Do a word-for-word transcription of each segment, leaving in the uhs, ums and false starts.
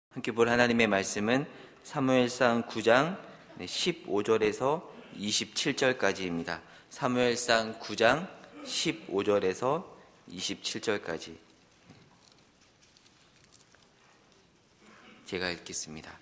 함께 볼 하나님의 말씀은 사무엘상 구 장 십오 절에서 이십칠 절까지입니다. 사무엘상 구 장 십오 절에서 이십칠 절까지 제가 읽겠습니다.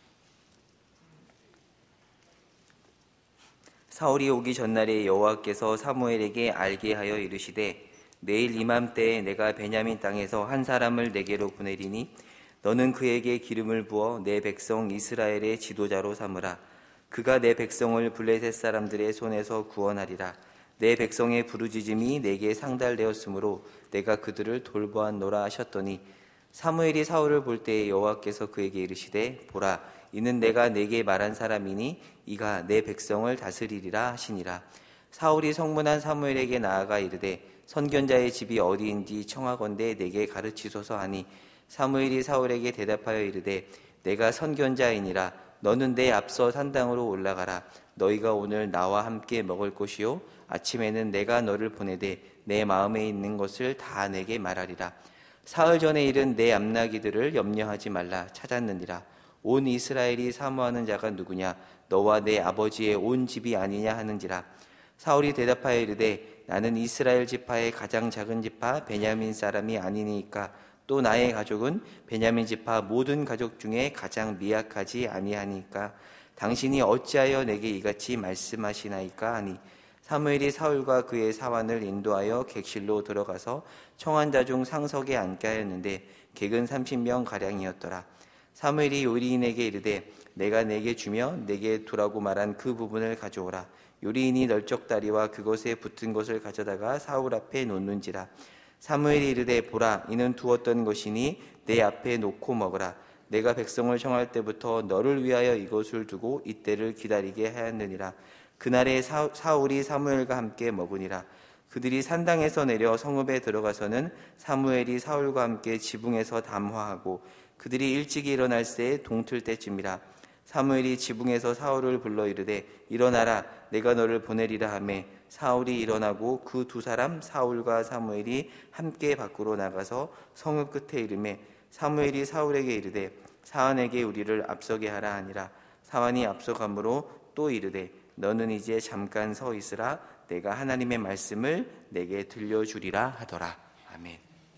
사울이 오기 전날에 여호와께서 사무엘에게 알게 하여 이르시되 내일 이맘때에 내가 베냐민 땅에서 한 사람을 내게로 보내리니 너는 그에게 기름을 부어 내 백성 이스라엘의 지도자로 삼으라. 그가 내 백성을 블레셋 사람들의 손에서 구원하리라. 내 백성의 부르짖음이 내게 상달되었으므로 내가 그들을 돌보았노라 하셨더니 사무엘이 사울을 볼 때에 여호와께서 그에게 이르시되 보라 이는 내가 내게 말한 사람이니 이가 내 백성을 다스리리라 하시니라. 사울이 성문한 사무엘에게 나아가 이르되 선견자의 집이 어디인지 청하건대 내게 가르치소서 하니 사무엘이 사울에게 대답하여 이르되 내가 선견자이니라. 너는 내 앞서 산당으로 올라가라. 너희가 오늘 나와 함께 먹을 것이요 아침에는 내가 너를 보내되 내 마음에 있는 것을 다 내게 말하리라. 사흘 전에 일은 내 암나기들을 염려하지 말라. 찾았느니라. 온 이스라엘이 사모하는 자가 누구냐? 너와 내 아버지의 온 집이 아니냐 하는지라. 사울이 대답하여 이르되 나는 이스라엘 지파의 가장 작은 지파 베냐민 사람이 아니니까 또 나의 가족은 베냐민 지파 모든 가족 중에 가장 미약하지 아니하니까 당신이 어찌하여 내게 이같이 말씀하시나이까 하니 사무엘이 사울과 그의 사환을 인도하여 객실로 들어가서 청한 자 중 상석에 앉게 하였는데 객은 삼십 명 가량이었더라. 사무엘이 요리인에게 이르되 내가 내게 주며 내게 두라고 말한 그 부분을 가져오라. 요리인이 널쩍다리와 그것에 붙은 것을 가져다가 사울 앞에 놓는지라. 사무엘이 이르되 보라 이는 두었던 것이니 내 앞에 놓고 먹으라. 내가 백성을 청할 때부터 너를 위하여 이것을 두고 이때를 기다리게 하였느니라. 그날에 사, 사울이 사무엘과 함께 먹으니라. 그들이 산당에서 내려 성읍에 들어가서는 사무엘이 사울과 함께 지붕에서 담화하고 그들이 일찍이 일어날 새에 동틀 때쯤이라. 사무엘이 지붕에서 사울을 불러 이르되 일어나라 내가 너를 보내리라 하매 사울이 일어나고 그 두 사람 사울과 사무엘이 함께 밖으로 나가서 성읍 끝에 이르매 사무엘이 사울에게 이르되 사환에게 우리를 앞서게 하라 하니라. 사환이 앞서가므로 또 이르되 너는 이제 잠깐 서 있으라. 내가 하나님의 말씀을 내게 들려주리라 하더라. 아멘.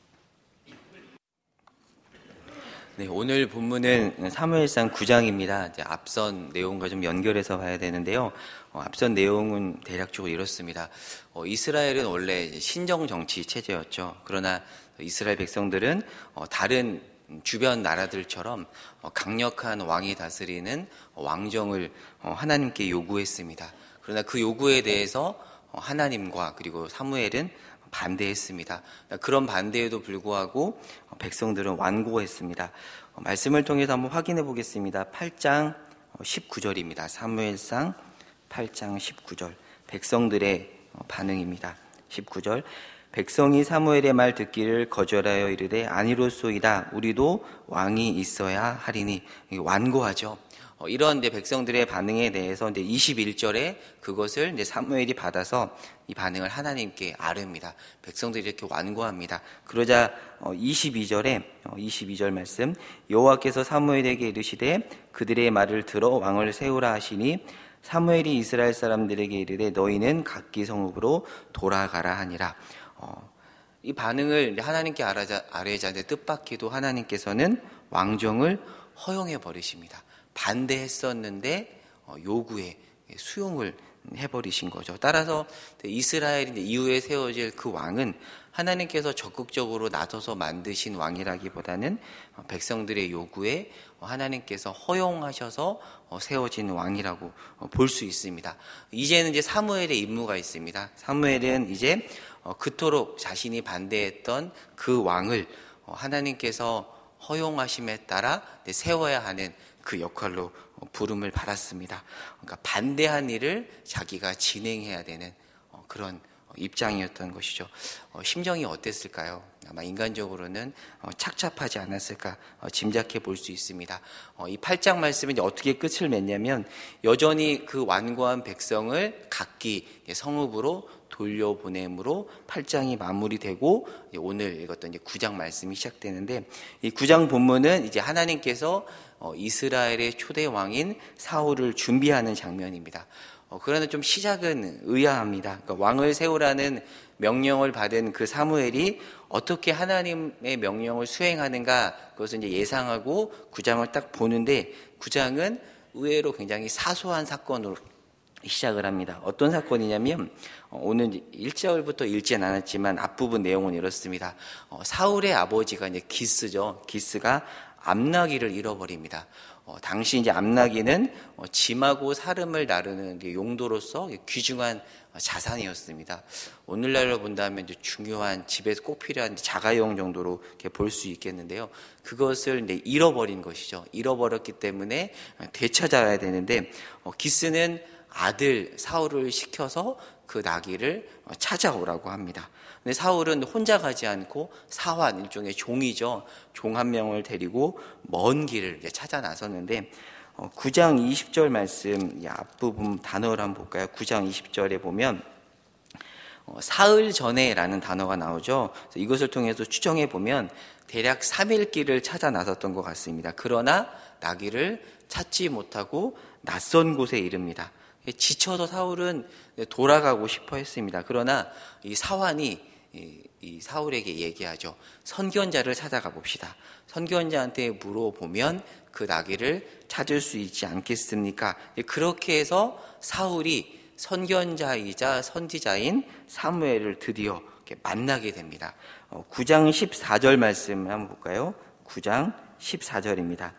네, 오늘 본문은 사무엘상 구 장입니다. 이제 앞선 내용과 좀 연결해서 봐야 되는데요. 어, 앞선 내용은 대략적으로 이렇습니다. 어, 이스라엘은 원래 신정 정치 체제였죠. 그러나 이스라엘 백성들은 어, 다른 주변 나라들처럼 어, 강력한 왕이 다스리는 왕정을 어, 하나님께 요구했습니다. 그러나 그 요구에 대해서 어, 하나님과 그리고 사무엘은 반대했습니다. 그런 반대에도 불구하고 백성들은 완고했습니다. 말씀을 통해서 한번 확인해 보겠습니다. 팔 장 십구 절입니다. 사무엘상 팔 장 십구 절 백성들의 반응입니다. 십구 절 백성이 사무엘의 말 듣기를 거절하여 이르되 아니로소이다. 우리도 왕이 있어야 하리니. 완고하죠. 어, 이런 이제 백성들의 반응에 대해서 이제 이십일 절에 그것을 이제 사무엘이 받아서 이 반응을 하나님께 아릅니다. 백성들이 이렇게 완고합니다. 그러자 어, 이십이 절에 어, 이십이 절 말씀 여호와께서 사무엘에게 이르시되 그들의 말을 들어 왕을 세우라 하시니 사무엘이 이스라엘 사람들에게 이르되 너희는 각기 성읍으로 돌아가라 하니라. 어, 이 반응을 하나님께 아뢰자, 아뢰자인데 뜻밖에도 하나님께서는 왕정을 허용해 버리십니다. 반대했었는데 요구에 수용을 해버리신 거죠. 따라서 이스라엘이 이후에 세워질 그 왕은 하나님께서 적극적으로 나서서 만드신 왕이라기보다는 백성들의 요구에 하나님께서 허용하셔서 세워진 왕이라고 볼 수 있습니다. 이제는 이제 사무엘의 임무가 있습니다. 사무엘은 이제 그토록 자신이 반대했던 그 왕을 하나님께서 허용하심에 따라 세워야 하는 그 역할로 부름을 받았습니다. 그러니까 반대한 일을 자기가 진행해야 되는 그런 입장이었던 것이죠. 심정이 어땠을까요? 아마 인간적으로는 착잡하지 않았을까 짐작해 볼 수 있습니다. 이 팔 장 말씀이 어떻게 끝을 맺냐면 여전히 그 완고한 백성을 각기 성읍으로 돌려보냄으로 팔 장이 마무리되고 오늘 읽었던 이제 구 장 말씀이 시작되는데, 이 구 장 본문은 이제 하나님께서 이스라엘의 초대 왕인 사울을 준비하는 장면입니다. 그러나 좀 시작은 의아합니다. 그러니까 왕을 세우라는 명령을 받은 그 사무엘이 어떻게 하나님의 명령을 수행하는가, 그것을 이제 예상하고 구 장을 딱 보는데, 구 장은 의외로 굉장히 사소한 사건으로 시작을 합니다. 어떤 사건이냐면, 오늘 일 절부터 읽진 않았지만 앞부분 내용은 이렇습니다. 사울의 아버지가 이제 기스죠. 기스가 암나귀를 잃어버립니다. 어, 당시 이제 암나귀는 어, 짐하고 사름을 나르는 용도로서 귀중한 자산이었습니다. 오늘날로 본다면 이제 중요한 집에서 꼭 필요한 자가용 정도로 볼 수 있겠는데요. 그것을 이제 잃어버린 것이죠. 잃어버렸기 때문에 되찾아야 되는데, 어, 기스는 아들 사울을 시켜서 그 나귀를 찾아오라고 합니다. 근데 사울은 혼자 가지 않고 사환, 일종의 종이죠. 종 한 명을 데리고 먼 길을 찾아 나섰는데, 구 장 이십 절 말씀, 앞부분 단어를 한번 볼까요? 구 장 이십 절에 보면 사흘 전에라는 단어가 나오죠. 이것을 통해서 추정해 보면 대략 삼 일 길을 찾아 나섰던 것 같습니다. 그러나 나귀를 찾지 못하고 낯선 곳에 이릅니다. 지쳐서 사울은 돌아가고 싶어 했습니다. 그러나 이 사환이 이 사울에게 얘기하죠. 선견자를 찾아가 봅시다. 선견자한테 물어보면 그 나귀를 찾을 수 있지 않겠습니까? 그렇게 해서 사울이 선견자이자 선지자인 사무엘을 드디어 만나게 됩니다. 구 장 십사 절 말씀 한번 볼까요? 구 장 십사 절입니다.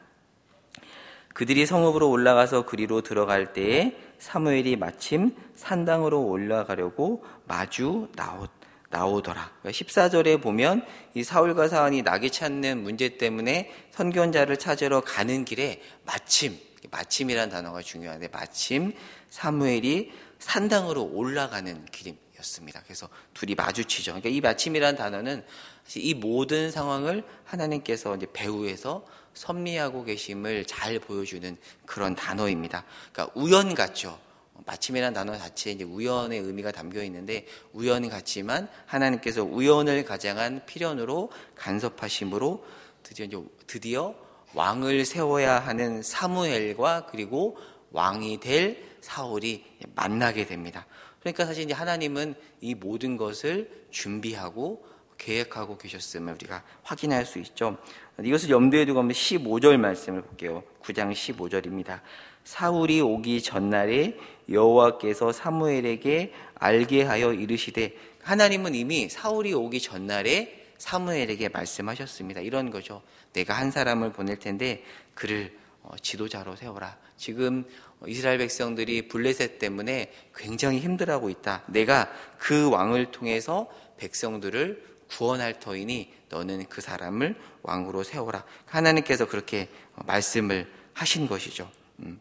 그들이 성읍으로 올라가서 그리로 들어갈 때에 사무엘이 마침 산당으로 올라가려고 마주 나오, 나오더라. 그러니까 십사 절에 보면 이 사울과 사환이 나귀 찾는 문제 때문에 선견자를 찾으러 가는 길에 마침, 마침이라는 단어가 중요한데, 마침 사무엘이 산당으로 올라가는 길이었습니다. 그래서 둘이 마주치죠. 그러니까 이 마침이라는 단어는 이 모든 상황을 하나님께서 이제 배후에서 섭리하고 계심을 잘 보여주는 그런 단어입니다. 그러니까 우연 같죠. 마침이라는 단어 자체에 이제 우연의 의미가 담겨 있는데, 우연 같지만 하나님께서 우연을 가장한 필연으로 간섭하심으로 드디어 이제 드디어 왕을 세워야 하는 사무엘과 그리고 왕이 될 사울이 만나게 됩니다. 그러니까 사실 이제 하나님은 이 모든 것을 준비하고 계획하고 계셨음을 우리가 확인할 수 있죠. 이것을 염두에 두고 한번 십오 절 말씀을 볼게요. 구 장 십오 절입니다. 사울이 오기 전날에 여호와께서 사무엘에게 알게 하여 이르시되, 하나님은 이미 사울이 오기 전날에 사무엘에게 말씀하셨습니다. 이런 거죠. 내가 한 사람을 보낼 텐데 그를 지도자로 세워라. 지금 이스라엘 백성들이 블레셋 때문에 굉장히 힘들어하고 있다. 내가 그 왕을 통해서 백성들을 구원할 터이니 너는 그 사람을 왕으로 세워라. 하나님께서 그렇게 말씀을 하신 것이죠. 음.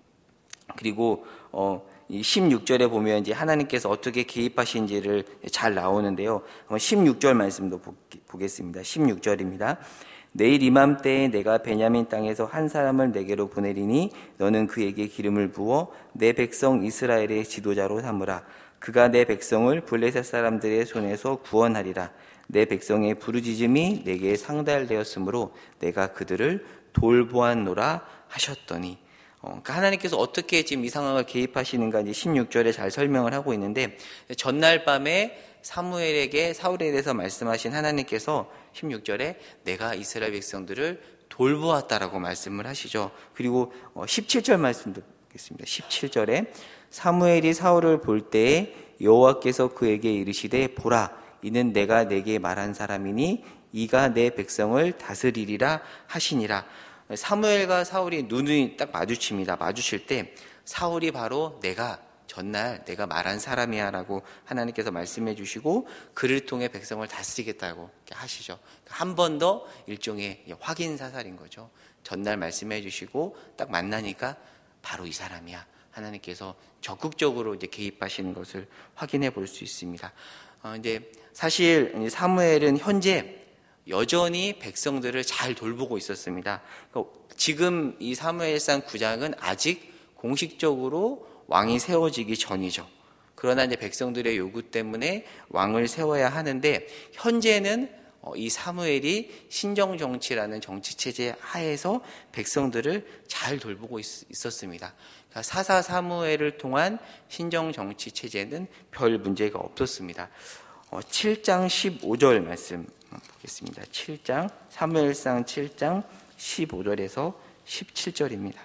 그리고 어, 이 십육 절에 보면 이제 하나님께서 어떻게 개입하신지를 잘 나오는데요. 십육 절 말씀도 보겠습니다. 십육 절입니다. 내일 이맘때에 내가 베냐민 땅에서 한 사람을 내게로 보내리니 너는 그에게 기름을 부어 내 백성 이스라엘의 지도자로 삼으라. 그가 내 백성을 블레셋 사람들의 손에서 구원하리라. 내 백성의 부르짖음이 내게 상달되었으므로 내가 그들을 돌보았노라 하셨더니, 어, 그러니까 하나님께서 어떻게 지금 이 상황을 개입하시는가 이제 십육 절에 잘 설명을 하고 있는데, 전날 밤에 사무엘에게 사울에 대해서 말씀하신 하나님께서 십육 절에 내가 이스라엘 백성들을 돌보았다라고 말씀을 하시죠. 그리고 십칠 절 말씀도 보겠습니다. 십칠 절에 사무엘이 사울을 볼 때에 여호와께서 그에게 이르시되 보라, 이는 내가 내게 말한 사람이니 이가 내 백성을 다스리리라 하시니라. 사무엘과 사울이 눈이 딱 마주칩니다. 마주칠 때 사울이 바로 내가 전날 내가 말한 사람이야 라고 하나님께서 말씀해 주시고 그를 통해 백성을 다스리겠다고 하시죠. 한 번 더 일종의 확인 사살인 거죠. 전날 말씀해 주시고 딱 만나니까 바로 이 사람이야. 하나님께서 적극적으로 이제 개입하시는 것을 확인해 볼 수 있습니다. 어, 이제 사실 사무엘은 현재 여전히 백성들을 잘 돌보고 있었습니다. 그러니까 지금 이 사무엘상 구 장은 아직 공식적으로 왕이 세워지기 전이죠. 그러나 이제 백성들의 요구 때문에 왕을 세워야 하는데, 현재는 이 사무엘이 신정 정치라는 정치 체제 하에서 백성들을 잘 돌보고 있었습니다. 그러니까 사사 사무엘을 통한 신정 정치 체제는 별 문제가 없었습니다. 칠 장 십오 절 말씀 보겠습니다. 칠 장, 사무엘상 칠 장 십오 절에서 십칠 절입니다.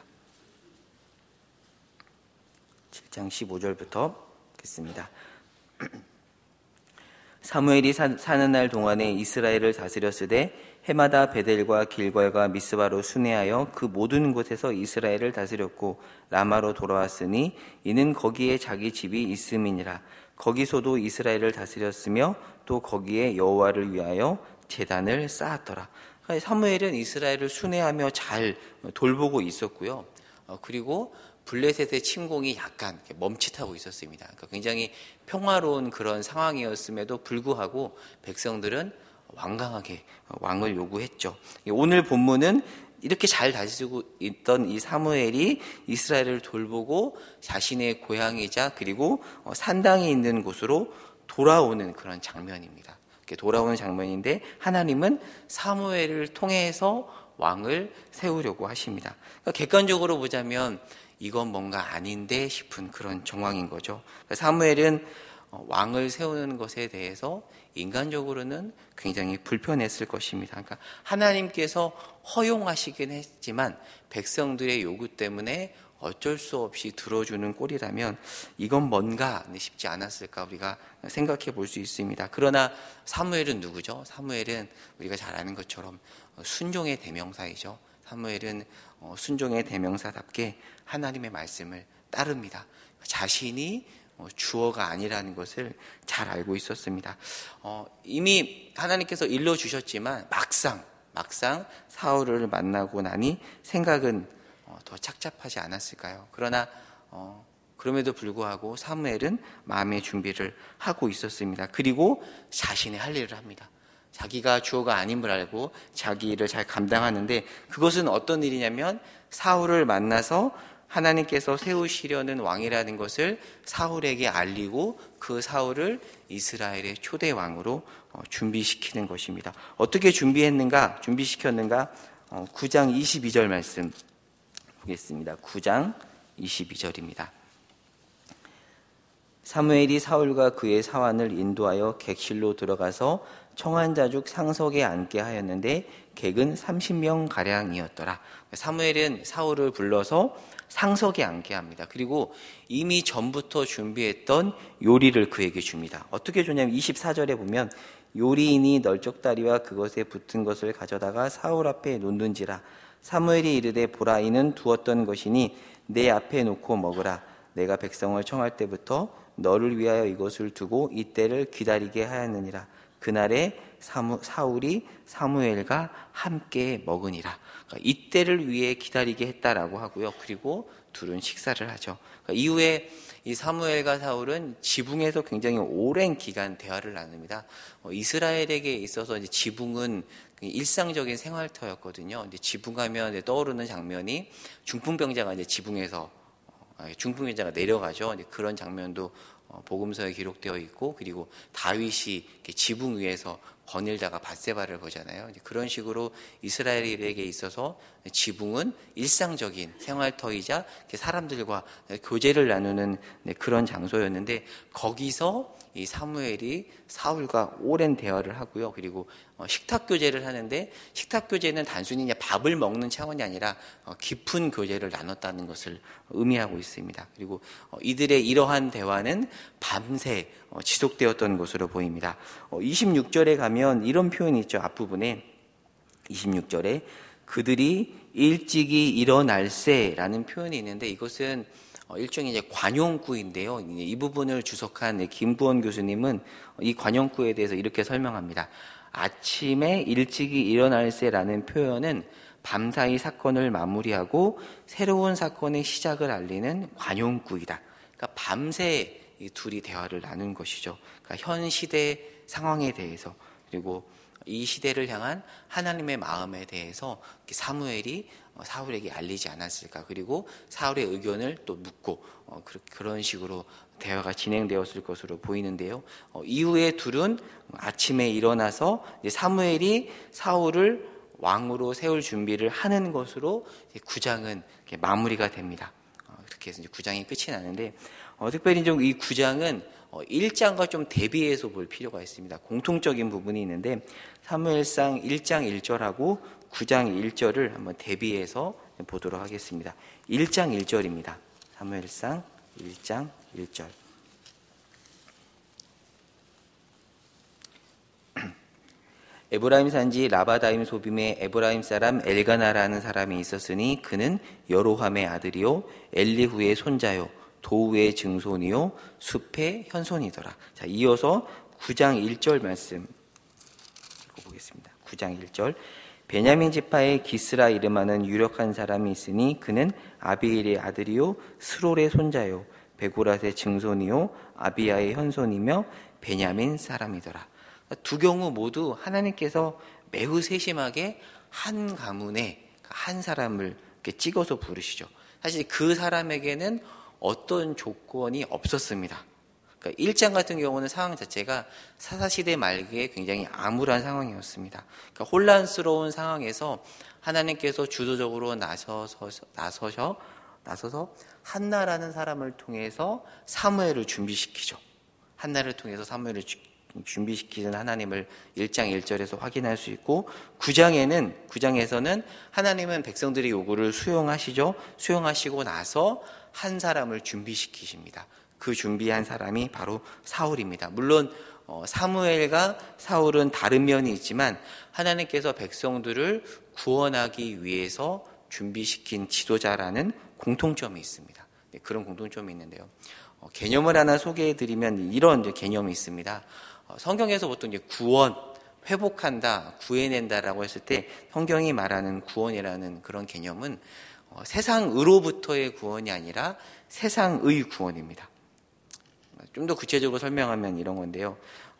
칠 장 십오 절부터 보겠습니다. 사무엘이 사, 사는 날 동안에 이스라엘을 다스렸으되 해마다 베델과 길갈과 미스바로 순회하여 그 모든 곳에서 이스라엘을 다스렸고 라마로 돌아왔으니 이는 거기에 자기 집이 있음이니라. 거기서도 이스라엘을 다스렸으며 또 거기에 여호와를 위하여 제단을 쌓았더라. 사무엘은 이스라엘을 순회하며 잘 돌보고 있었고요. 그리고 블레셋의 침공이 약간 멈칫하고 있었습니다. 그러니까 굉장히 평화로운 그런 상황이었음에도 불구하고 백성들은 완강하게 왕을 요구했죠. 오늘 본문은 이렇게 잘 다스리고 있던 이 사무엘이 이스라엘을 돌보고 자신의 고향이자 그리고 산당이 있는 곳으로 돌아오는 그런 장면입니다. 이렇게 돌아오는 장면인데 하나님은 사무엘을 통해서 왕을 세우려고 하십니다. 그러니까 객관적으로 보자면 이건 뭔가 아닌데 싶은 그런 정황인 거죠. 사무엘은 왕을 세우는 것에 대해서 인간적으로는 굉장히 불편했을 것입니다. 그러니까 하나님께서 허용하시긴 했지만 백성들의 요구 때문에 어쩔 수 없이 들어주는 꼴이라면 이건 뭔가 싶지 않았을까 우리가 생각해 볼 수 있습니다. 그러나 사무엘은 누구죠? 사무엘은 우리가 잘 아는 것처럼 순종의 대명사이죠. 사무엘은 순종의 대명사답게 하나님의 말씀을 따릅니다. 자신이 주어가 아니라는 것을 잘 알고 있었습니다. 어, 이미 하나님께서 일러주셨지만 막상 막상 사울을 만나고 나니 생각은 어, 더 착잡하지 않았을까요? 그러나 어, 그럼에도 불구하고 사무엘은 마음의 준비를 하고 있었습니다. 그리고 자신의 할 일을 합니다. 자기가 주어가 아님을 알고 자기 일을 잘 감당하는데 그것은 어떤 일이냐면 사울을 만나서 하나님께서 세우시려는 왕이라는 것을 사울에게 알리고 그 사울을 이스라엘의 초대 왕으로 준비시키는 것입니다. 어떻게 준비했는가, 준비시켰는가? 구 장 이십이 절 말씀 보겠습니다. 구 장 이십이 절입니다. 사무엘이 사울과 그의 사환을 인도하여 객실로 들어가서 청한자죽 상석에 앉게 하였는데 객은 삼십 명 가량이었더라. 사무엘은 사울을 불러서 상석에 앉게 합니다. 그리고 이미 전부터 준비했던 요리를 그에게 줍니다. 어떻게 주냐면 이십사 절에 보면 요리인이 널쩍다리와 그것에 붙은 것을 가져다가 사울 앞에 놓는지라. 사무엘이 이르되 보라 이는 두었던 것이니 내 앞에 놓고 먹으라. 내가 백성을 청할 때부터 너를 위하여 이것을 두고 이때를 기다리게 하였느니라. 그날에 사무, 사울이 사무엘과 함께 먹으니라. 그러니까 이때를 위해 기다리게 했다라고 하고요. 그리고 둘은 식사를 하죠. 그러니까 이후에 이 사무엘과 사울은 지붕에서 굉장히 오랜 기간 대화를 나눕니다. 어, 이스라엘에게 있어서 이제 지붕은 일상적인 생활터였거든요. 이제 지붕하면 이제 떠오르는 장면이 중풍병자가 이제 지붕에서 어, 중풍병자가 내려가죠. 이제 그런 장면도 어, 복음서에 기록되어 있고, 그리고 다윗이 지붕 위에서 거닐다가 밧세바를 보잖아요. 그런 식으로 이스라엘에게 있어서 지붕은 일상적인 생활터이자 사람들과 교제를 나누는 그런 장소였는데, 거기서 이 사무엘이 사울과 오랜 대화를 하고요. 그리고 식탁 교제를 하는데, 식탁 교제는 단순히 그냥 밥을 먹는 차원이 아니라 깊은 교제를 나눴다는 것을 의미하고 있습니다. 그리고 이들의 이러한 대화는 밤새 지속되었던 것으로 보입니다. 이십육 절에 가면 이런 표현이 있죠. 앞부분에 이십육 절에 그들이 일찍이 일어날세라는 표현이 있는데, 이것은 일종의 이제 관용구인데요. 이 부분을 주석한 김부원 교수님은 이 관용구에 대해서 이렇게 설명합니다. 아침에 일찍이 일어날세라는 표현은 밤사이 사건을 마무리하고 새로운 사건의 시작을 알리는 관용구이다. 그러니까 밤새 이 둘이 대화를 나눈 것이죠. 그러니까 현 시대 상황에 대해서, 그리고 이 시대를 향한 하나님의 마음에 대해서 사무엘이 사울에게 알리지 않았을까. 그리고 사울의 의견을 또 묻고 어, 그런 식으로 대화가 진행되었을 것으로 보이는데요. 어, 이후에 둘은 아침에 일어나서 사무엘이 사울을 왕으로 세울 준비를 하는 것으로 구 장은 마무리가 됩니다. 어, 이렇게 해서 이제 구 장이 끝이 나는데 어, 특별히 좀 이 구 장은 어, 일 장과 좀 대비해서 볼 필요가 있습니다. 공통적인 부분이 있는데 사무엘상 일 장 일 절하고 구 장 일 절을 한번 대비해서 보도록 하겠습니다. 일 장 일 절입니다. 사무엘상 일 장 일 절. 에브라임 산지 라바다임 소빔에 에브라임 사람 엘가나라는 사람이 있었으니 그는 여로함의 아들이요 엘리후의 손자요 도우의 증손이요 숲의 현손이더라. 자, 이어서 구 장 일 절 말씀 읽어보겠습니다. 구 장 일 절. 베냐민 지파의 기스라 이름하는 유력한 사람이 있으니 그는 아비일의 아들이요 스롤의 손자요 베고랏의 증손이요 아비야의 현손이며 베냐민 사람이더라. 두 경우 모두 하나님께서 매우 세심하게 한 가문에 한 사람을 이렇게 찍어서 부르시죠. 사실 그 사람에게는 어떤 조건이 없었습니다. 그러니까 일 장 같은 경우는 상황 자체가 사사시대 말기에 굉장히 암울한 상황이었습니다. 그러니까 혼란스러운 상황에서 하나님께서 주도적으로 나서서, 나서셔, 나서서 한나라는 사람을 통해서 사무엘을 준비시키죠. 한나를 통해서 사무엘을 준비시키는 하나님을 일 장 일 절에서 확인할 수 있고 구 장에는 구 장에서는 하나님은 백성들의 요구를 수용하시죠. 수용하시고 나서 한 사람을 준비시키십니다. 그 준비한 사람이 바로 사울입니다. 물론 사무엘과 사울은 다른 면이 있지만 하나님께서 백성들을 구원하기 위해서 준비시킨 지도자라는 공통점이 있습니다. 그런 공통점이 있는데요. 개념을 하나 소개해드리면 이런 개념이 있습니다. 성경에서 보통 이제 구원, 회복한다, 구해낸다라고 했을 때 성경이 말하는 구원이라는 그런 개념은 세상으로부터의 구원이 아니라 세상의 구원입니다. 좀 더 구체적으로 설명하면 이런 건데요.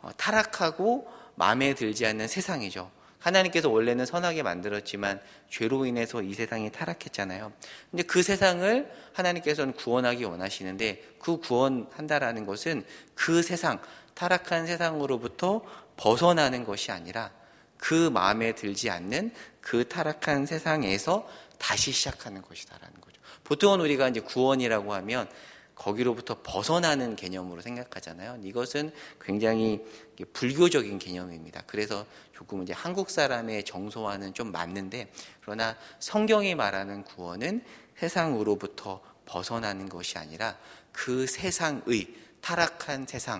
타락하고 마음에 들지 않는 세상이죠. 하나님께서 원래는 선하게 만들었지만 죄로 인해서 이 세상이 타락했잖아요. 근데 그 세상을 하나님께서는 구원하기 원하시는데 그 구원한다라는 것은 그 세상, 타락한 세상으로부터 벗어나는 것이 아니라 그 마음에 들지 않는 그 타락한 세상에서 다시 시작하는 것이다라는 거죠. 보통은 우리가 이제 구원이라고 하면 거기로부터 벗어나는 개념으로 생각하잖아요. 이것은 굉장히 불교적인 개념입니다. 그래서 조금 이제 한국 사람의 정서와는 좀 맞는데, 그러나 성경이 말하는 구원은 세상으로부터 벗어나는 것이 아니라 그 세상의 타락한 세상,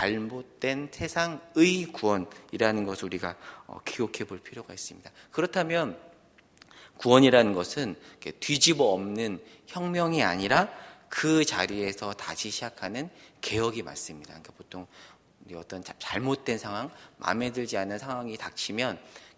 잘못된 세상의 구원이라는 것을 우리가 기억해 볼 필요가 있습니다. 그렇다면 구원이라는 것은 뒤집어 엎는 혁명이 아니라 그 자리에서 다시 시작하는 개혁이 맞습니다. 그러니까 보통 어떤 잘못된 상황, 마음에 들지 않는 상황이 닥치면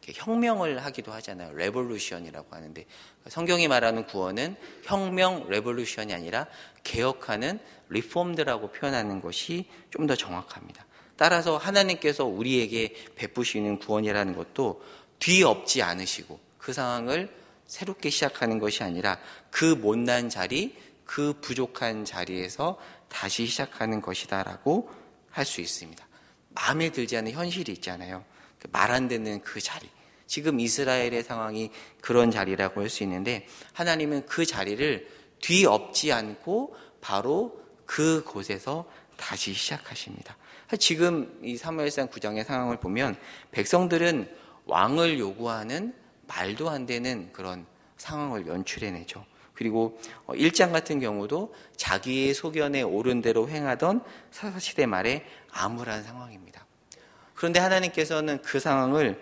혁명을 하기도 하잖아요. 레볼루션이라고 하는데 성경이 말하는 구원은 혁명, 레볼루션이 아니라 개혁하는 리폼드라고 표현하는 것이 좀 더 정확합니다. 따라서 하나님께서 우리에게 베푸시는 구원이라는 것도 뒤엎지 않으시고 그 상황을 새롭게 시작하는 것이 아니라 그 못난 자리, 그 부족한 자리에서 다시 시작하는 것이다라고 할 수 있습니다. 마음에 들지 않는 현실이 있잖아요. 말 안 되는 그 자리. 지금 이스라엘의 상황이 그런 자리라고 할 수 있는데 하나님은 그 자리를 뒤엎지 않고 바로 그곳에서 다시 시작하십니다. 지금 이 사무엘상 구 장의 상황을 보면 백성들은 왕을 요구하는 말도 안 되는 그런 상황을 연출해내죠. 그리고 일 장 같은 경우도 자기의 소견에 옳은 대로 행하던 사사시대 말에 암울한 상황입니다. 그런데 하나님께서는 그 상황을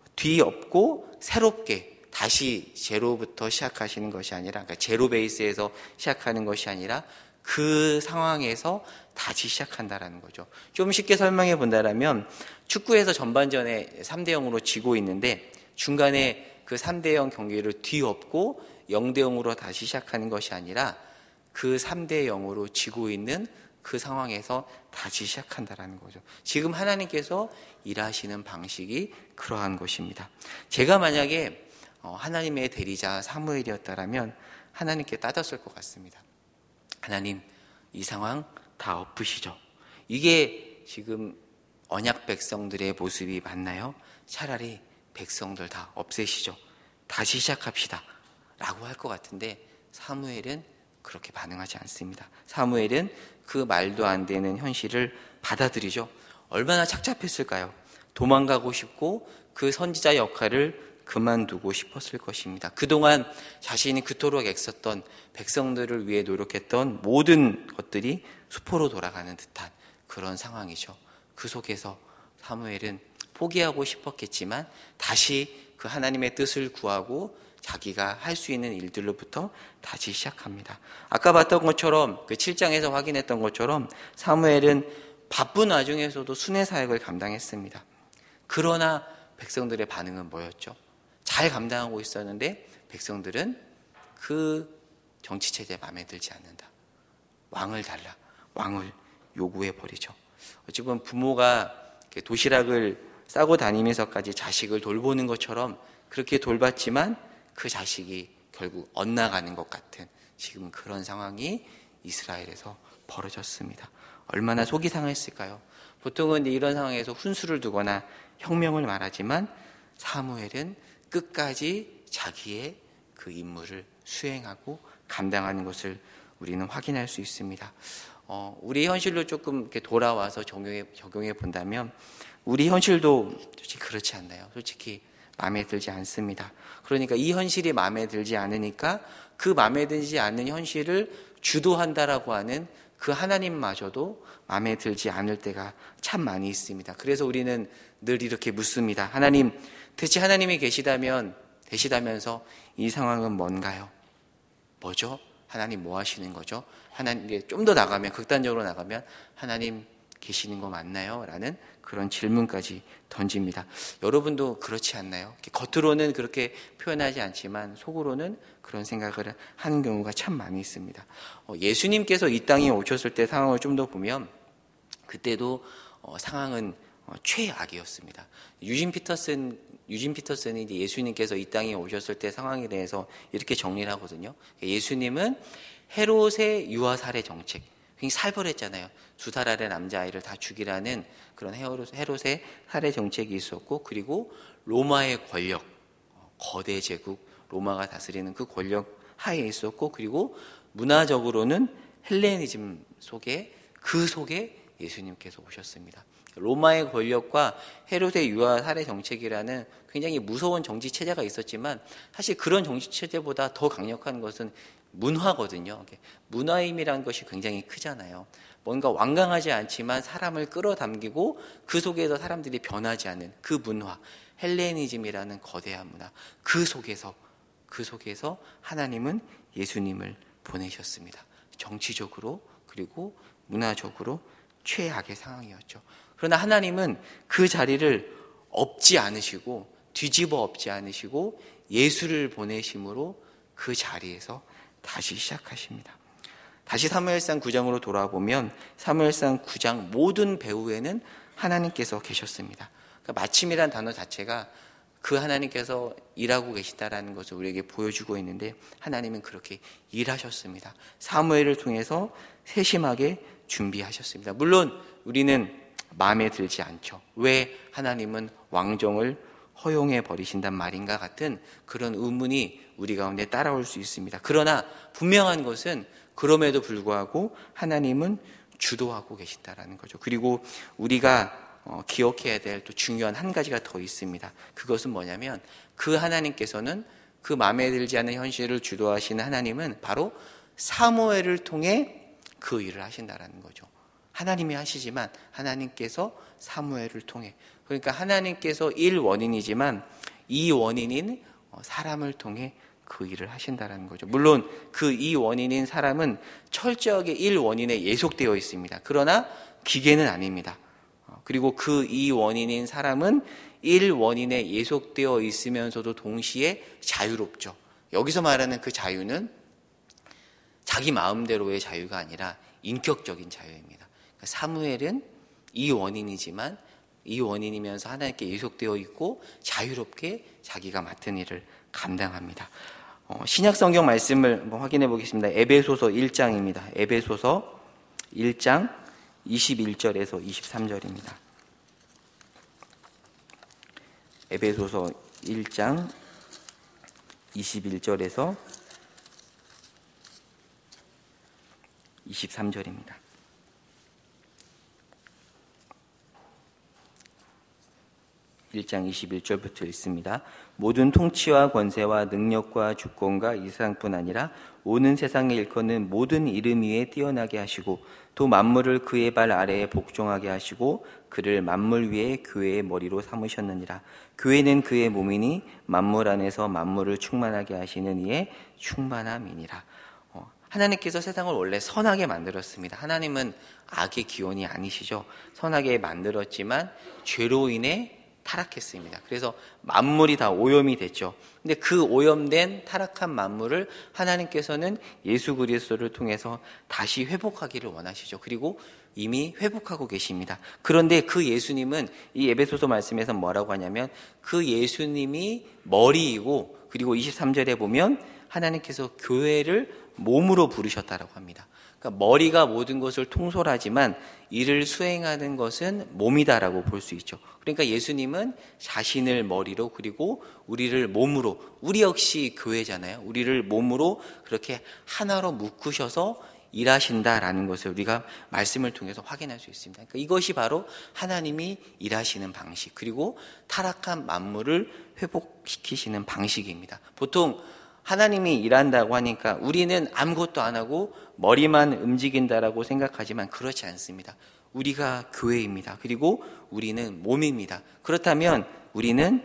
뒤엎고 새롭게 다시 제로부터 시작하시는 것이 아니라, 그러니까 제로 베이스에서 시작하는 것이 아니라 그 상황에서 다시 시작한다라는 거죠. 좀 쉽게 설명해 본다면 축구에서 전반전에 삼 대 영으로 지고 있는데 중간에 그 삼 대 영 경기를 뒤엎고 영 대 영으로 다시 시작하는 것이 아니라 그 삼 대 영으로 지고 있는 그 상황에서 다시 시작한다라는 거죠. 지금 하나님께서 일하시는 방식이 그러한 것입니다. 제가 만약에 하나님의 대리자 사무엘이었다면 하나님께 따졌을 것 같습니다. 하나님, 이 상황 다 엎으시죠. 이게 지금 언약 백성들의 모습이 맞나요? 차라리 백성들 다 없애시죠. 다시 시작합시다 라고 할 것 같은데 사무엘은 그렇게 반응하지 않습니다. 사무엘은 그 말도 안 되는 현실을 받아들이죠. 얼마나 착잡했을까요? 도망가고 싶고 그 선지자 역할을 그만두고 싶었을 것입니다. 그동안 자신이 그토록 애썼던 백성들을 위해 노력했던 모든 것들이 수포로 돌아가는 듯한 그런 상황이죠. 그 속에서 사무엘은 포기하고 싶었겠지만 다시 그 하나님의 뜻을 구하고 자기가 할 수 있는 일들로부터 다시 시작합니다. 아까 봤던 것처럼 그 칠 장에서 확인했던 것처럼 사무엘은 바쁜 와중에서도 순회 사역을 감당했습니다. 그러나 백성들의 반응은 뭐였죠? 잘 감당하고 있었는데 백성들은 그 정치체제에 마음에 들지 않는다. 왕을 달라. 왕을 요구해버리죠. 어찌 보면 부모가 도시락을 싸고 다니면서까지 자식을 돌보는 것처럼 그렇게 돌봤지만 그 자식이 결국 엇나가는 것 같은 지금 그런 상황이 이스라엘에서 벌어졌습니다. 얼마나 속이 상했을까요? 보통은 이런 상황에서 훈수를 두거나 혁명을 말하지만 사무엘은 끝까지 자기의 그 임무를 수행하고 감당하는 것을 우리는 확인할 수 있습니다. 어, 우리 현실로 조금 이렇게 돌아와서 적용해, 적용해 본다면 우리 현실도 솔직히 그렇지 않나요? 솔직히 마음에 들지 않습니다. 그러니까 이 현실이 마음에 들지 않으니까 그 마음에 들지 않는 현실을 주도한다라고 하는 그 하나님마저도 마음에 들지 않을 때가 참 많이 있습니다. 그래서 우리는 늘 이렇게 묻습니다. 하나님, 대체 하나님이 계시다면, 계시다면서 이 상황은 뭔가요? 뭐죠? 하나님 뭐 하시는 거죠? 하나님, 좀 더 나가면, 극단적으로 나가면 하나님 계시는 거 맞나요? 라는 그런 질문까지 던집니다. 여러분도 그렇지 않나요? 겉으로는 그렇게 표현하지 않지만 속으로는 그런 생각을 하는 경우가 참 많이 있습니다. 예수님께서 이 땅에 오셨을 때 상황을 좀 더 보면 그때도 상황은 최악이었습니다. 유진 피터슨, 유진 피터슨이 이제 예수님께서 이 땅에 오셨을 때 상황에 대해서 이렇게 정리를 하거든요. 예수님은 헤롯의 유아 살해 정책, 굉장히 살벌했잖아요. 두 살 아래 남자아이를 다 죽이라는 그런 헤롯의 살해 정책이 있었고, 그리고 로마의 권력, 거대 제국 로마가 다스리는 그 권력 하에 있었고, 그리고 문화적으로는 헬레니즘 속에, 그 속에 예수님께서 오셨습니다. 로마의 권력과 헤롯의 유아 살해 정책이라는 굉장히 무서운 정치 체제가 있었지만 사실 그런 정치 체제보다 더 강력한 것은 문화거든요. 문화의 힘이라는 것이 굉장히 크잖아요. 뭔가 완강하지 않지만 사람을 끌어당기고 그 속에서 사람들이 변하지 않는 그 문화, 헬레니즘이라는 거대한 문화, 그 속에서 그 속에서 하나님은 예수님을 보내셨습니다. 정치적으로 그리고 문화적으로 최악의 상황이었죠. 그러나 하나님은 그 자리를 엎지 않으시고 뒤집어 엎지 않으시고 예수를 보내심으로 그 자리에서 다시 시작하십니다. 다시 사무엘상 구 장으로 돌아보면 사무엘상 구 장 모든 배후에는 하나님께서 계셨습니다. 그러니까 마침이란 단어 자체가 그 하나님께서 일하고 계시다라는 것을 우리에게 보여주고 있는데 하나님은 그렇게 일하셨습니다. 사무엘을 통해서 세심하게 준비하셨습니다. 물론 우리는 마음에 들지 않죠. 왜 하나님은 왕정을 허용해 버리신단 말인가 같은 그런 의문이 우리 가운데 따라올 수 있습니다. 그러나 분명한 것은 그럼에도 불구하고 하나님은 주도하고 계신다라는 거죠. 그리고 우리가 기억해야 될 또 중요한 한 가지가 더 있습니다. 그것은 뭐냐면 그 하나님께서는 그 마음에 들지 않는 현실을 주도하시는 하나님은 바로 사무엘을 통해 그 일을 하신다라는 거죠. 하나님이 하시지만 하나님께서 사무엘을 통해, 그러니까 하나님께서 일 원인이지만 이 원인인 사람을 통해 그 일을 하신다라는 거죠. 물론 그 이 원인인 사람은 철저하게 일 원인에 예속되어 있습니다. 그러나 기계는 아닙니다. 그리고 그 이 원인인 사람은 일 원인에 예속되어 있으면서도 동시에 자유롭죠. 여기서 말하는 그 자유는 자기 마음대로의 자유가 아니라 인격적인 자유입니다. 그러니까 사무엘은 이 원인이지만 이 원인이면서 하나님께 예속되어 있고 자유롭게 자기가 맡은 일을 감당합니다. 어, 신약 성경 말씀을 한번 확인해 보겠습니다. 에베소서 일 장입니다. 에베소서 일 장 이십일 절에서 이십삼 절입니다. 에베소서 일 장 이십일 절에서 이십삼 절입니다. 일 장 이십일 절부터 읽습니다. 모든 통치와 권세와 능력과 주권과 이 세상뿐 아니라 오는 세상에 일컫는 모든 이름 위에 뛰어나게 하시고 또 만물을 그의 발 아래에 복종하게 하시고 그를 만물 위에 교회의 머리로 삼으셨느니라. 교회는 그의 몸이니 만물 안에서 만물을 충만하게 하시는 이의 충만함이니라. 어, 하나님께서 세상을 원래 선하게 만들었습니다. 하나님은 악의 기원이 아니시죠. 선하게 만들었지만 죄로 인해 타락했습니다. 그래서 만물이 다 오염이 됐죠. 근데 그 오염된 타락한 만물을 하나님께서는 예수 그리스도를 통해서 다시 회복하기를 원하시죠. 그리고 이미 회복하고 계십니다. 그런데 그 예수님은 이 에베소서 말씀에서 뭐라고 하냐면 그 예수님이 머리이고 그리고 이십삼 절에 보면 하나님께서 교회를 몸으로 부르셨다라고 합니다. 그러니까 머리가 모든 것을 통솔하지만 이를 수행하는 것은 몸이다라고 볼 수 있죠. 그러니까 예수님은 자신을 머리로 그리고 우리를 몸으로, 우리 역시 교회잖아요. 우리를 몸으로 그렇게 하나로 묶으셔서 일하신다라는 것을 우리가 말씀을 통해서 확인할 수 있습니다. 그러니까 이것이 바로 하나님이 일하시는 방식, 그리고 타락한 만물을 회복시키시는 방식입니다. 보통 하나님이 일한다고 하니까 우리는 아무것도 안 하고 머리만 움직인다라고 생각하지만 그렇지 않습니다. 우리가 교회입니다. 그리고 우리는 몸입니다. 그렇다면 우리는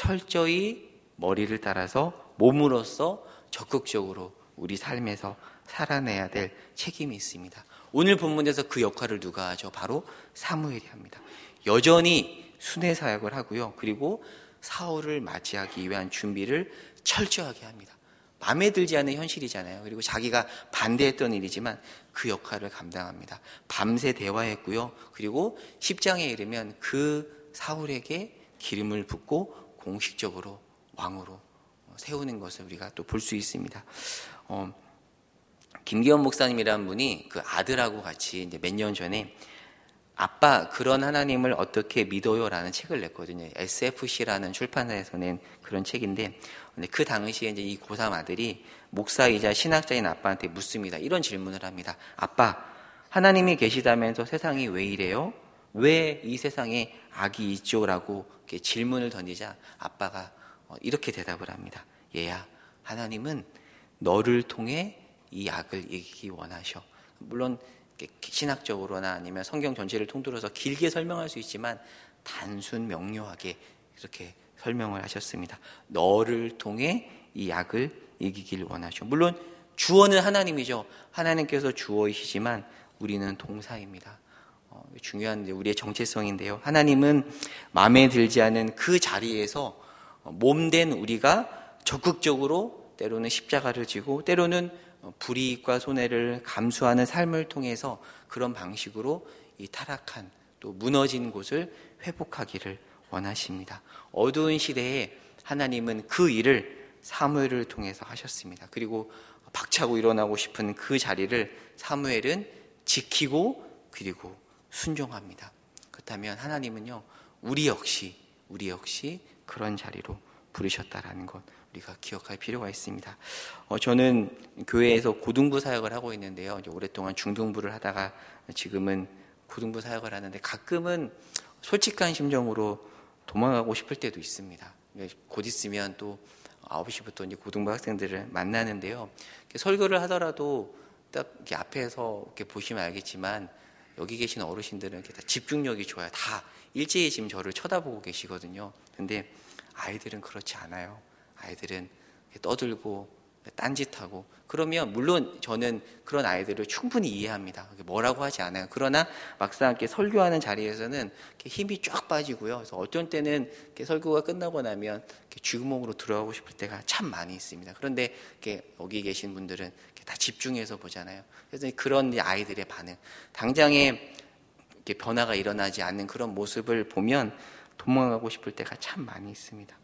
철저히 머리를 따라서 몸으로서 적극적으로 우리 삶에서 살아내야 될 책임이 있습니다. 오늘 본문에서 그 역할을 누가 하죠? 바로 사무엘이 합니다. 여전히 순회 사역을 하고요. 그리고 사울을 맞이하기 위한 준비를 철저하게 합니다. 마음에 들지 않는 현실이잖아요. 그리고 자기가 반대했던 일이지만 그 역할을 감당합니다. 밤새 대화했고요. 그리고 십 장에 이르면 그 사울에게 기름을 붓고 공식적으로 왕으로 세우는 것을 우리가 또 볼 수 있습니다. 어, 김기현 목사님이라는 분이 그 아들하고 같이 이제 몇 년 전에 아빠 그런 하나님을 어떻게 믿어요? 라는 책을 냈거든요. 에스에프씨라는 출판사에서 낸 그런 책인데 근데 그 당시에 이제 이 고삼 아들이 목사이자 신학자인 아빠한테 묻습니다. 이런 질문을 합니다. 아빠, 하나님이 계시다면서 세상이 왜 이래요? 왜 이 세상에 악이 있죠? 라고 이렇게 질문을 던지자 아빠가 이렇게 대답을 합니다. 얘야, 하나님은 너를 통해 이 악을 이기기 원하셔. 물론 신학적으로나 아니면 성경 전체를 통틀어서 길게 설명할 수 있지만 단순 명료하게 이렇게 설명을 하셨습니다. 너를 통해 이 악을 이기길 원하셔. 물론 주어는 하나님이죠. 하나님께서 주어이시지만 우리는 동사입니다. 어, 중요한 우리의 정체성인데요. 하나님은 마음에 들지 않은 그 자리에서 몸된 우리가 적극적으로 때로는 십자가를 지고 때로는 불이익과 손해를 감수하는 삶을 통해서 그런 방식으로 이 타락한 또 무너진 곳을 회복하기를 원하십니다. 어두운 시대에 하나님은 그 일을 사무엘을 통해서 하셨습니다. 그리고 박차고 일어나고 싶은 그 자리를 사무엘은 지키고 그리고 순종합니다. 그렇다면 하나님은요, 우리 역시 우리 역시 그런 자리로 부르셨다라는 것 우리가 기억할 필요가 있습니다. 어, 저는 교회에서 고등부 사역을 하고 있는데요. 이제 오랫동안 중등부를 하다가 지금은 고등부 사역을 하는데 가끔은 솔직한 심정으로 도망가고 싶을 때도 있습니다. 곧 있으면 또 아홉 시부터 이제 고등부 학생들을 만나는데요. 설교를 하더라도 딱 이렇게 앞에서 이렇게 보시면 알겠지만 여기 계신 어르신들은 이렇게 다 집중력이 좋아요. 다 일제히 지금 저를 쳐다보고 계시거든요. 근데 아이들은 그렇지 않아요. 아이들은 떠들고 딴짓하고. 그러면 물론 저는 그런 아이들을 충분히 이해합니다. 뭐라고 하지 않아요. 그러나 막상 이렇게 설교하는 자리에서는 이렇게 힘이 쫙 빠지고요. 그래서 어떤 때는 이렇게 설교가 끝나고 나면 이렇게 쥐구멍으로 들어가고 싶을 때가 참 많이 있습니다. 그런데 이렇게 여기 계신 분들은 이렇게 다 집중해서 보잖아요. 그래서 그런 아이들의 반응, 당장에 이렇게 변화가 일어나지 않는 그런 모습을 보면 도망가고 싶을 때가 참 많이 있습니다.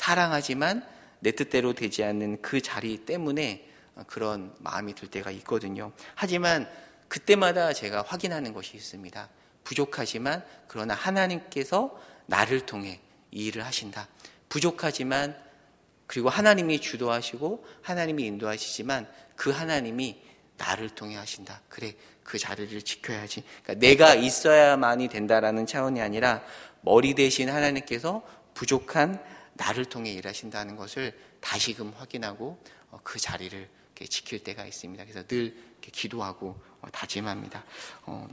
사랑하지만 내 뜻대로 되지 않는 그 자리 때문에 그런 마음이 들 때가 있거든요. 하지만 그때마다 제가 확인하는 것이 있습니다. 부족하지만 그러나 하나님께서 나를 통해 이 일을 하신다. 부족하지만 그리고 하나님이 주도하시고 하나님이 인도하시지만 그 하나님이 나를 통해 하신다. 그래, 그 자리를 지켜야지. 그러니까 내가 있어야만이 된다라는 차원이 아니라 머리 대신 하나님께서 부족한 나를 통해 일하신다는 것을 다시금 확인하고 그 자리를 지킬 때가 있습니다. 그래서 늘 기도하고 다짐합니다. 어,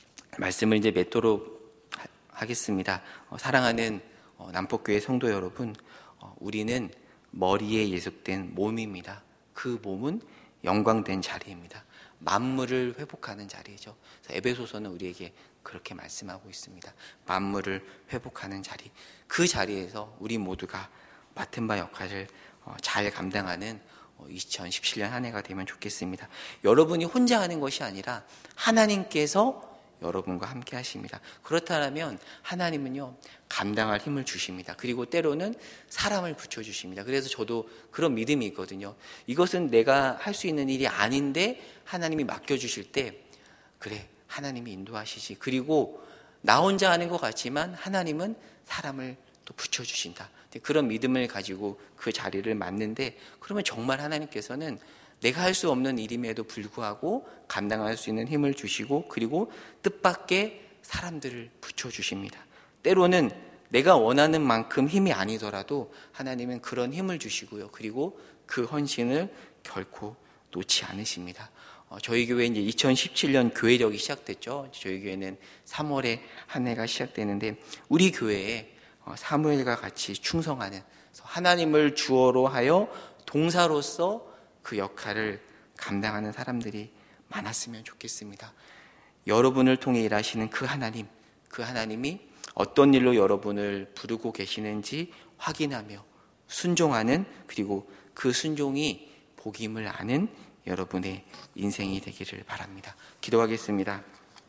말씀을 이제 맺도록 하겠습니다. 어, 사랑하는 어, 남포교회 성도 여러분, 어, 우리는 머리에 예속된 몸입니다. 그 몸은 영광된 자리입니다. 만물을 회복하는 자리죠. 그래서 에베소서는 우리에게 그렇게 말씀하고 있습니다. 만물을 회복하는 자리. 그 자리에서 우리 모두가 맡은 바 역할을 잘 감당하는 이천십칠 년 한 해가 되면 좋겠습니다. 여러분이 혼자 하는 것이 아니라 하나님께서 여러분과 함께 하십니다. 그렇다면 하나님은요, 감당할 힘을 주십니다. 그리고 때로는 사람을 붙여주십니다. 그래서 저도 그런 믿음이 있거든요. 이것은 내가 할 수 있는 일이 아닌데 하나님이 맡겨주실 때, 그래, 하나님이 인도하시지. 그리고 나 혼자 하는 것 같지만 하나님은 사람을 또 붙여주신다. 그런 믿음을 가지고 그 자리를 맡는데, 그러면 정말 하나님께서는 내가 할 수 없는 일임에도 불구하고 감당할 수 있는 힘을 주시고, 그리고 뜻밖의 사람들을 붙여주십니다. 때로는 내가 원하는 만큼 힘이 아니더라도 하나님은 그런 힘을 주시고요. 그리고 그 헌신을 결코 놓지 않으십니다. 어, 저희 교회 이제 이천십칠 년 교회력이 시작됐죠. 저희 교회는 삼월에 한 해가 시작되는데, 우리 교회에 어, 사무엘과 같이 충성하는, 하나님을 주어로 하여 동사로서 그 역할을 감당하는 사람들이 많았으면 좋겠습니다. 여러분을 통해 일하시는 그 하나님, 그 하나님이 어떤 일로 여러분을 부르고 계시는지 확인하며 순종하는, 그리고 그 순종이 복임을 아는 여러분의 인생이 되기를 바랍니다. 기도하겠습니다.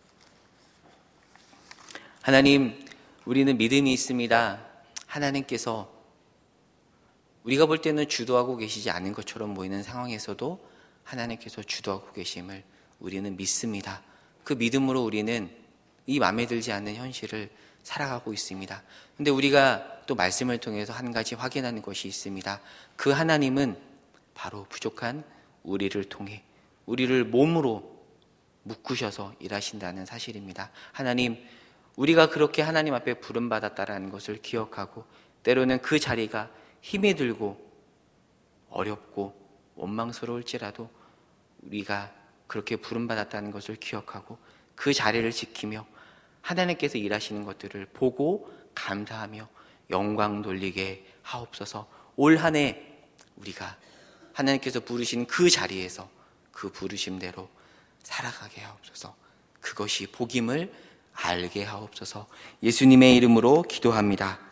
하나님, 우리는 믿음이 있습니다. 하나님께서 우리가 볼 때는 주도하고 계시지 않은 것처럼 보이는 상황에서도 하나님께서 주도하고 계심을 우리는 믿습니다. 그 믿음으로 우리는 이 마음에 들지 않는 현실을 살아가고 있습니다. 그런데 우리가 또 말씀을 통해서 한 가지 확인하는 것이 있습니다. 그 하나님은 바로 부족한 우리를 통해 우리를 몸으로 묶으셔서 일하신다는 사실입니다. 하나님, 우리가 그렇게 하나님 앞에 부름받았다라는 것을 기억하고, 때로는 그 자리가 힘이 들고 어렵고 원망스러울지라도 우리가 그렇게 부름받았다는 것을 기억하고 그 자리를 지키며 하나님께서 일하시는 것들을 보고 감사하며 영광 돌리게 하옵소서. 올 한 해 우리가 하나님께서 부르신 그 자리에서 그 부르심대로 살아가게 하옵소서. 그것이 복임을 알게 하옵소서. 예수님의 이름으로 기도합니다.